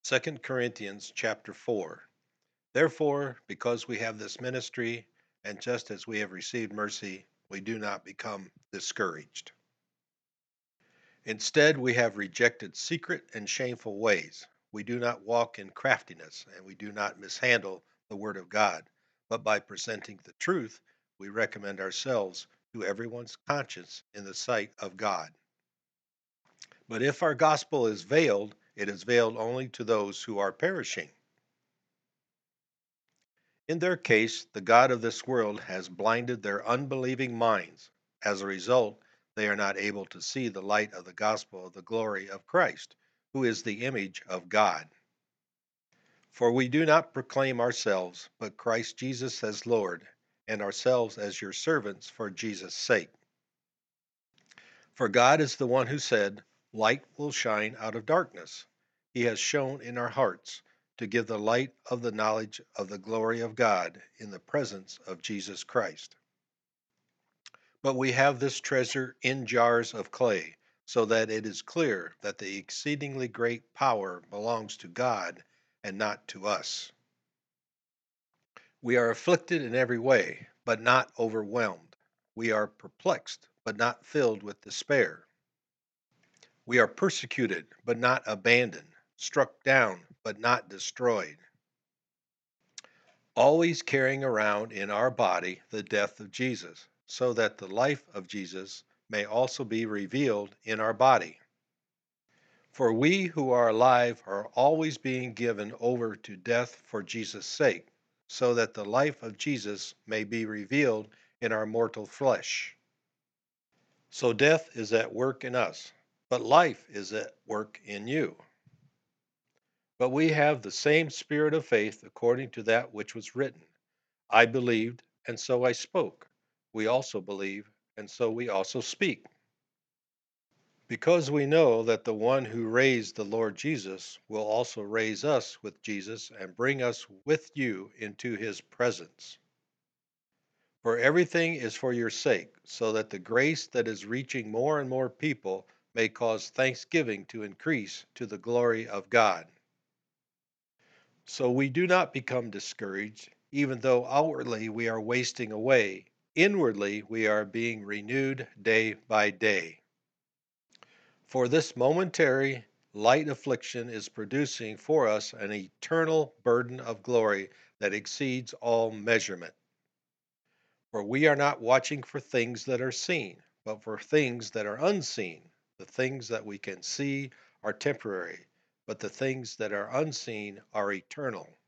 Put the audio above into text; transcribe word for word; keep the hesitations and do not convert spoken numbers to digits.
Second Corinthians chapter four. Therefore, because we have this ministry, and just as we have received mercy, we do not become discouraged. Instead, we have rejected secret and shameful ways. We do not walk in craftiness, and we do not mishandle the word of God, but by presenting the truth, we recommend ourselves to everyone's conscience in the sight of God. But if our gospel is veiled, it is veiled only to those who are perishing. In their case, the God of this world has blinded their unbelieving minds. As a result, they are not able to see the light of the gospel of the glory of Christ, who is the image of God. For we do not proclaim ourselves, but Christ Jesus as Lord, and ourselves as your servants for Jesus' sake. For God is the one who said, "Light will shine out of darkness." He has shone in our hearts to give the light of the knowledge of the glory of God in the presence of Jesus Christ. But we have this treasure in jars of clay, so that it is clear that the exceedingly great power belongs to God and not to us. We are afflicted in every way, but not overwhelmed. We are perplexed, but not filled with despair. We are persecuted, but not abandoned, struck down, but not destroyed, always carrying around in our body the death of Jesus, so that the life of Jesus may also be revealed in our body. For we who are alive are always being given over to death for Jesus' sake, so that the life of Jesus may be revealed in our mortal flesh. So death is at work in us, but life is at work in you. But we have the same spirit of faith according to that which was written. I believed, and so I spoke. We also believe, and so we also speak. Because we know that the one who raised the Lord Jesus will also raise us with Jesus and bring us with you into his presence. For everything is for your sake, so that the grace that is reaching more and more people may cause thanksgiving to increase to the glory of God. So we do not become discouraged, even though outwardly we are wasting away. Inwardly we are being renewed day by day. For this momentary light affliction is producing for us an eternal burden of glory that exceeds all measurement. For we are not watching for things that are seen, but for things that are unseen. The things that we can see are temporary, but the things that are unseen are eternal.